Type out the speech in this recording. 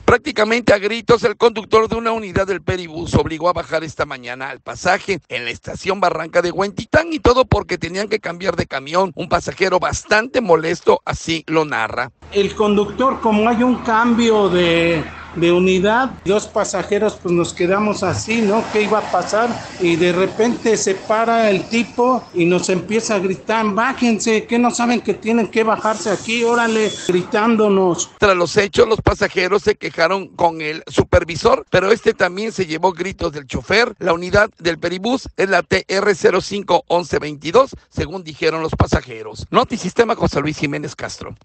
Prácticamente a gritos, el conductor de una unidad del Peribús obligó a bajar esta mañana al pasaje en la estación Barranca de Huentitán, y todo porque tenían que cambiar de camión. Un pasajero bastante molesto así lo narra. El conductor, como hay un cambio de unidad, 2 pasajeros, pues nos quedamos así, ¿no? ¿Qué iba a pasar? Y de repente se para el tipo y nos empieza a gritar: bájense, que no saben que tienen que bajarse aquí, órale, gritándonos. Tras los hechos, los pasajeros se quejaron con el supervisor, pero este también se llevó gritos del chofer. La unidad del Peribús es la TR 051122, según dijeron los pasajeros. Notisistema, José Luis Jiménez Castro.